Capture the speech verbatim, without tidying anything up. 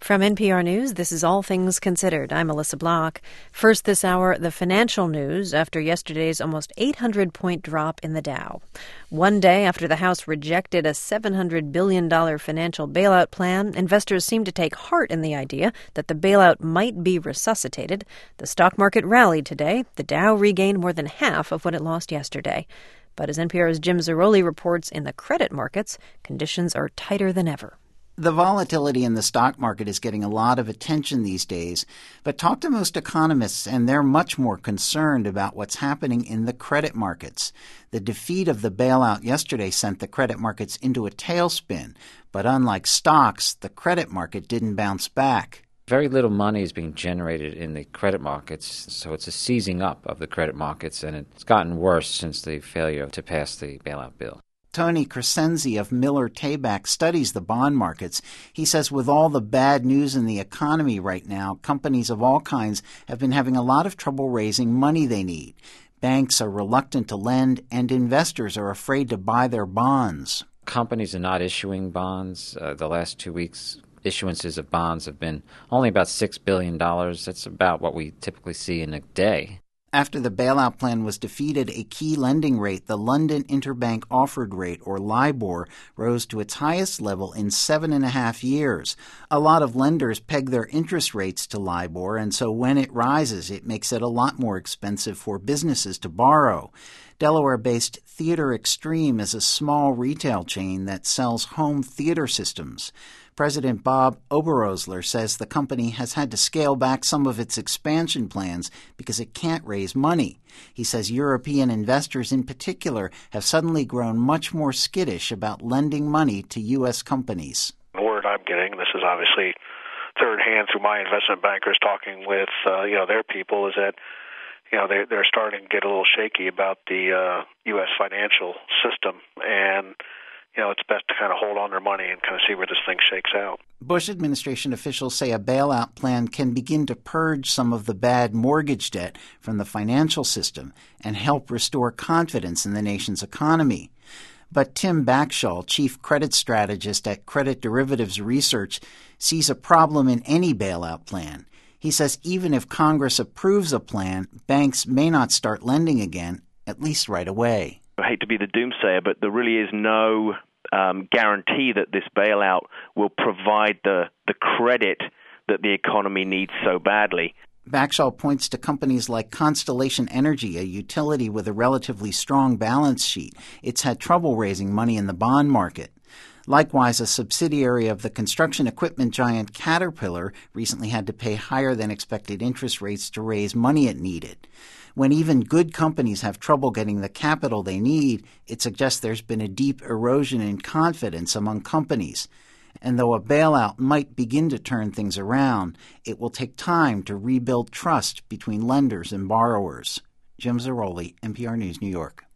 From N P R News, this is All Things Considered. I'm Melissa Block. First this hour, the financial news after yesterday's almost eight hundred point drop in the Dow. One day after the House rejected a seven hundred billion dollars financial bailout plan, investors seem to take heart in the idea that the bailout might be resuscitated. The stock market rallied today. The Dow regained more than half of what it lost yesterday. But as N P R's Jim Zarroli reports, in the credit markets, conditions are tighter than ever. The volatility in the stock market is getting a lot of attention these days, but talk to most economists and they're much more concerned about what's happening in the credit markets. The defeat of the bailout yesterday sent the credit markets into a tailspin, but unlike stocks, the credit market didn't bounce back. Very little money is being generated in the credit markets, so it's a seizing up of the credit markets, and it's gotten worse since the failure to pass the bailout bill. Tony Crescenzi of Miller Tabak studies the bond markets. He says with all the bad news in the economy right now, companies of all kinds have been having a lot of trouble raising money they need. Banks are reluctant to lend, and investors are afraid to buy their bonds. Companies are not issuing bonds. Uh, the last two weeks, issuances of bonds have been only about six billion dollars. That's about what we typically see in a day. After the bailout plan was defeated, a key lending rate, the London Interbank Offered Rate, or LIBOR, rose to its highest level in seven and a half years. A lot of lenders peg their interest rates to LIBOR, and so when it rises, it makes it a lot more expensive for businesses to borrow. Delaware-based Theater Extreme is a small retail chain that sells home theater systems. President Bob Oberosler says the company has had to scale back some of its expansion plans because it can't raise money. He says European investors in particular have suddenly grown much more skittish about lending money to U S companies. The word I'm getting, this is obviously third hand through my investment bankers talking with uh, you know their people, is that you know they're, they're starting to get a little shaky about the uh, U S financial system, and you know, it's best to kind of hold on their money and kind of see where this thing shakes out. Bush administration officials say a bailout plan can begin to purge some of the bad mortgage debt from the financial system and help restore confidence in the nation's economy. But Tim Backshall, chief credit strategist at Credit Derivatives Research, sees a problem in any bailout plan. He says even if Congress approves a plan, banks may not start lending again, at least right away. I hate to be the doomsayer, but there really is no um, guarantee that this bailout will provide the, the credit that the economy needs so badly. Backshall points to companies like Constellation Energy, a utility with a relatively strong balance sheet. It's had trouble raising money in the bond market. Likewise, a subsidiary of the construction equipment giant Caterpillar recently had to pay higher than expected interest rates to raise money it needed. When even good companies have trouble getting the capital they need, it suggests there's been a deep erosion in confidence among companies. And though a bailout might begin to turn things around, it will take time to rebuild trust between lenders and borrowers. Jim Zarroli, N P R News, New York.